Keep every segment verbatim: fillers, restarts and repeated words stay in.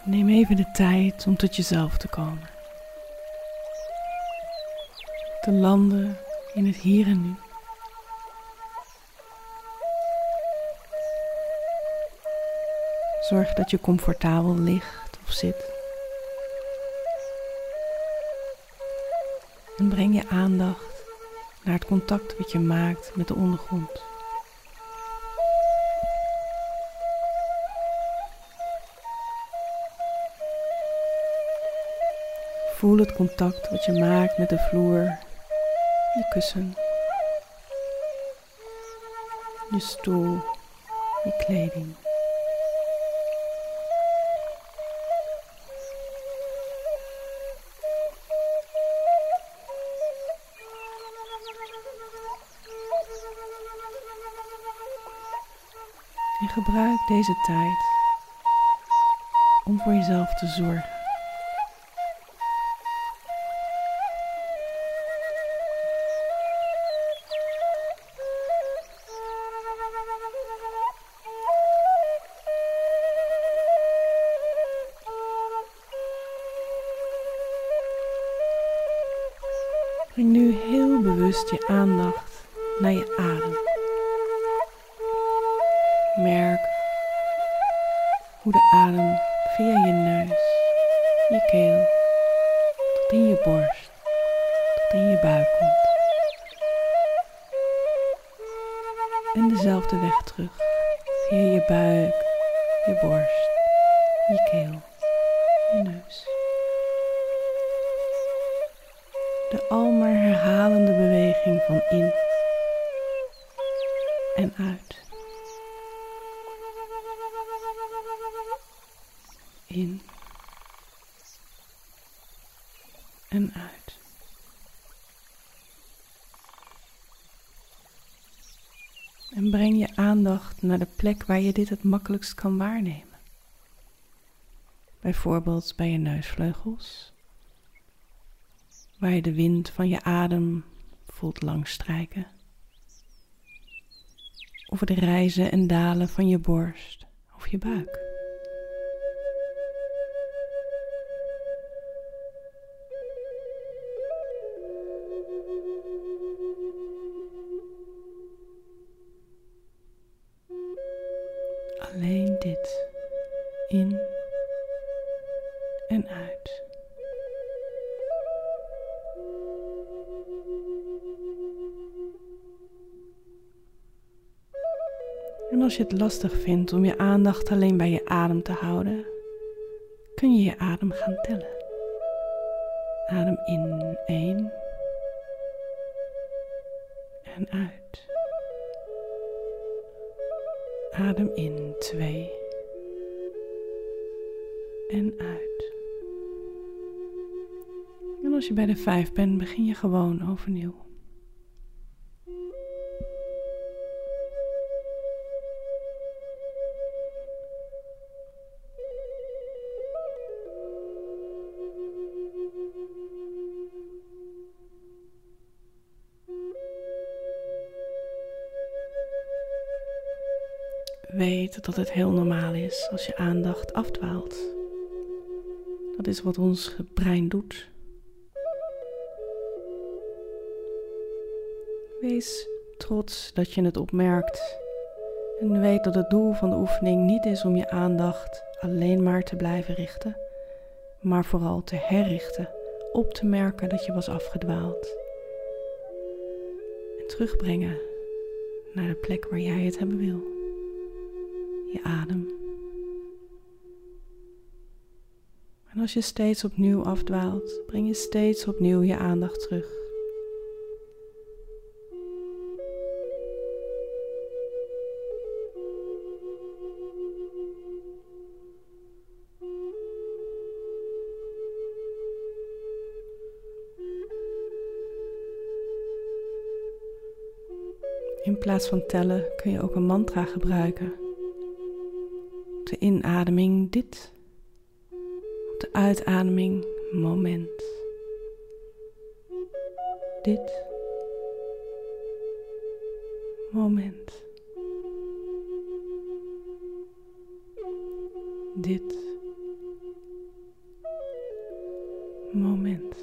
Neem even de tijd om tot jezelf te komen. Te landen in het hier en nu. Zorg dat je comfortabel ligt of zit. En breng je aandacht naar het contact wat je maakt met de ondergrond. Voel het contact wat je maakt met de vloer, je kussen, je stoel, je kleding. En gebruik deze tijd om voor jezelf te zorgen. Breng nu heel bewust je aandacht naar je adem. Merk hoe de adem via je neus, je keel, tot in je borst, tot in je buik komt. En dezelfde weg terug, via je buik, je borst, je keel, je neus. De almaar herhalende beweging van in en uit. In en uit. En breng je aandacht naar de plek waar je dit het makkelijkst kan waarnemen. Bijvoorbeeld bij je neusvleugels, waar je de wind van je adem voelt langsstrijken. Of de rijzen en dalen van je borst of je buik. Alleen dit, in en uit. En als je het lastig vindt om je aandacht alleen bij je adem te houden, kun je je adem gaan tellen. Adem in één en uit. Adem in twee en uit. En als je bij de vijf bent, begin je gewoon overnieuw. Weet dat het heel normaal is als je aandacht afdwaalt. Dat is wat ons brein doet. Wees trots dat je het opmerkt en weet dat het doel van de oefening niet is om je aandacht alleen maar te blijven richten, maar vooral te herrichten, op te merken dat je was afgedwaald en terugbrengen naar de plek waar jij het hebben wil. Je adem. En als je steeds opnieuw afdwaalt, breng je steeds opnieuw je aandacht terug. In plaats van tellen kun je ook een mantra gebruiken. Op de inademing dit, op de uitademing moment. Dit moment. Dit moment.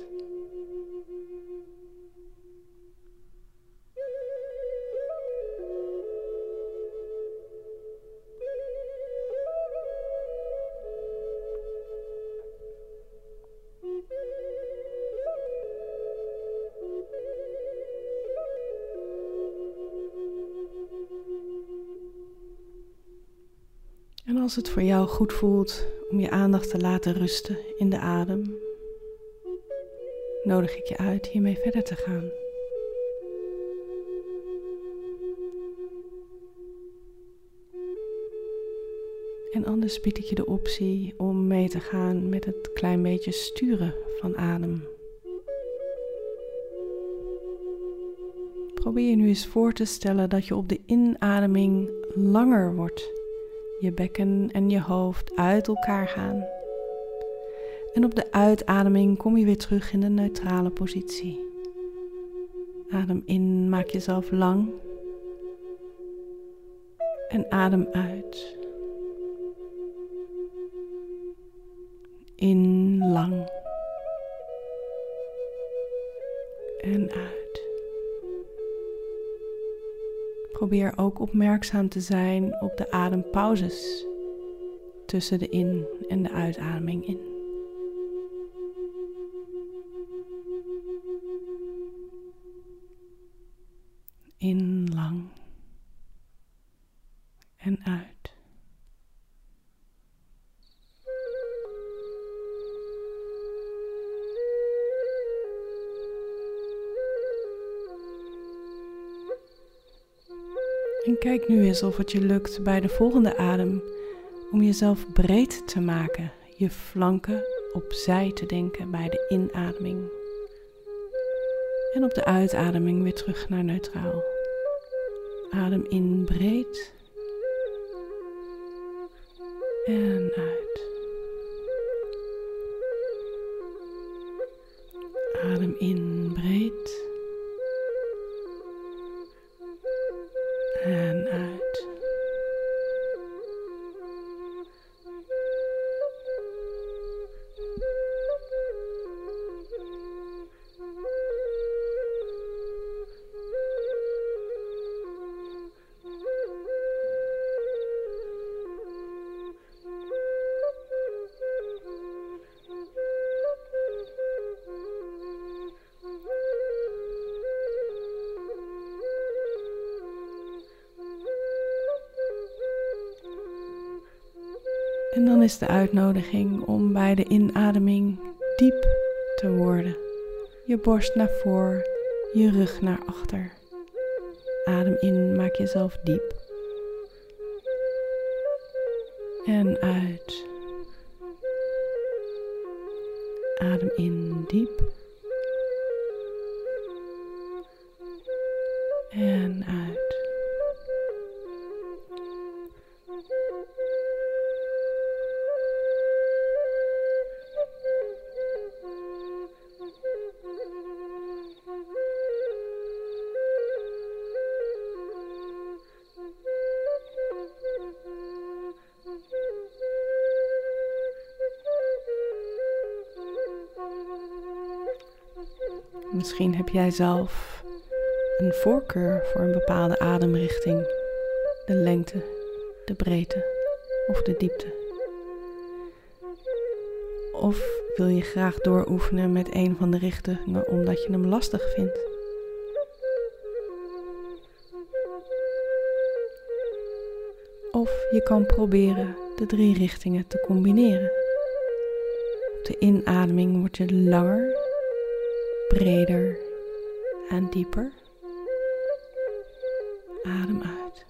En als het voor jou goed voelt om je aandacht te laten rusten in de adem, nodig ik je uit hiermee verder te gaan. En anders bied ik je de optie om mee te gaan met het klein beetje sturen van adem. Probeer je nu eens voor te stellen dat je op de inademing langer wordt. Je bekken en je hoofd uit elkaar gaan. En op de uitademing kom je weer terug in de neutrale positie. Adem in, maak jezelf lang. En adem uit. In, lang. En uit. Probeer ook opmerkzaam te zijn op de adempauzes tussen de in- en de uitademing in. In, lang. En uit. En kijk nu eens of het je lukt bij de volgende adem om jezelf breed te maken, je flanken opzij te denken bij de inademing. En op de uitademing weer terug naar neutraal. Adem in breed en uit. Adem in breed en uit. En dan is de uitnodiging om bij de inademing diep te worden. Je borst naar voor, je rug naar achter. Adem in, maak jezelf diep. En uit. Adem in diep. En uit. Misschien heb jij zelf een voorkeur voor een bepaalde ademrichting, de lengte, de breedte of de diepte. Of wil je graag dooroefenen met een van de richtingen omdat je hem lastig vindt? Of je kan proberen de drie richtingen te combineren. Op de inademing word je langer, breder en dieper. Adem uit.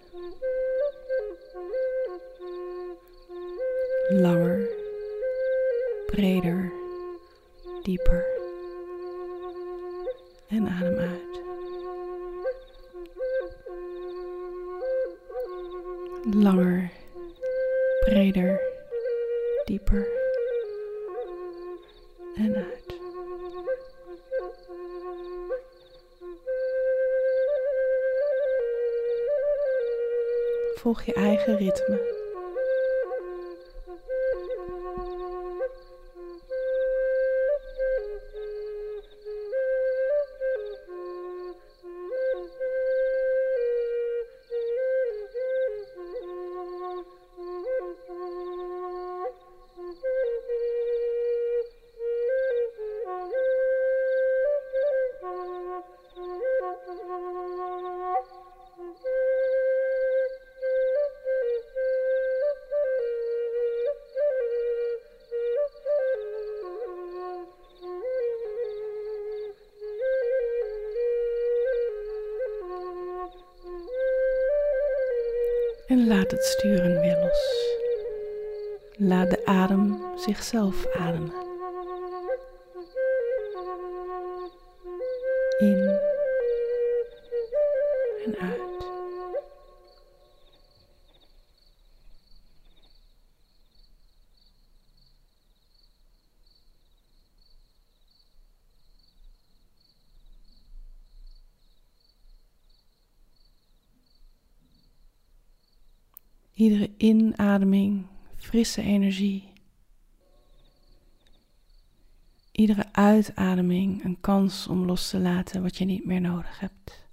Langer, breder, dieper. En adem uit. Langer, breder, dieper. En uit. Volg je eigen ritme. En laat het sturen weer los. Laat de adem zichzelf ademen. In en uit. Iedere inademing, frisse energie. Iedere uitademing een kans om los te laten wat je niet meer nodig hebt.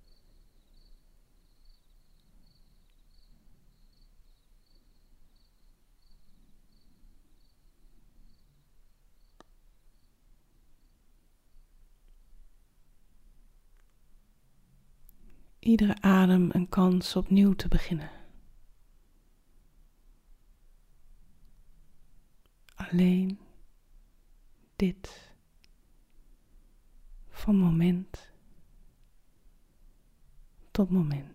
Iedere adem een kans opnieuw te beginnen. Alleen dit van moment tot moment.